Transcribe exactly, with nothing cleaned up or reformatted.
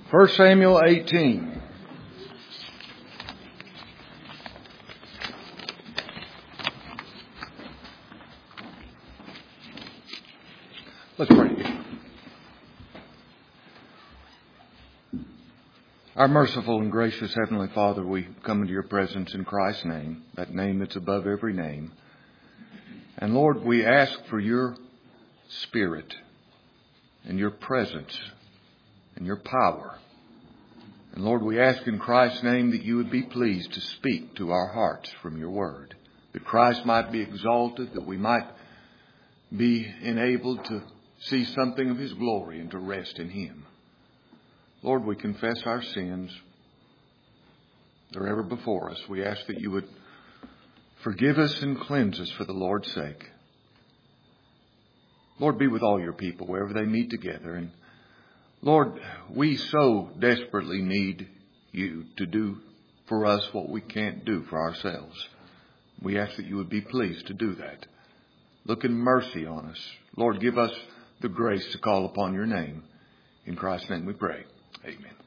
First Samuel eighteen. Let's pray. Our merciful and gracious Heavenly Father, we come into your presence in Christ's name, that name that's above every name. And Lord, we ask for your Spirit and your presence and your power. And Lord, we ask in Christ's name that you would be pleased to speak to our hearts from your word, that Christ might be exalted, that we might be enabled to see something of his glory and to rest in him. Lord, we confess our sins. They're ever before us. We ask that you would forgive us and cleanse us for the Lord's sake. Lord, be with all your people wherever they meet together. And Lord, we so desperately need you to do for us what we can't do for ourselves. We ask that you would be pleased to do that. Look in mercy on us. Lord, give us the grace to call upon your name. In Christ's name we pray. Amen.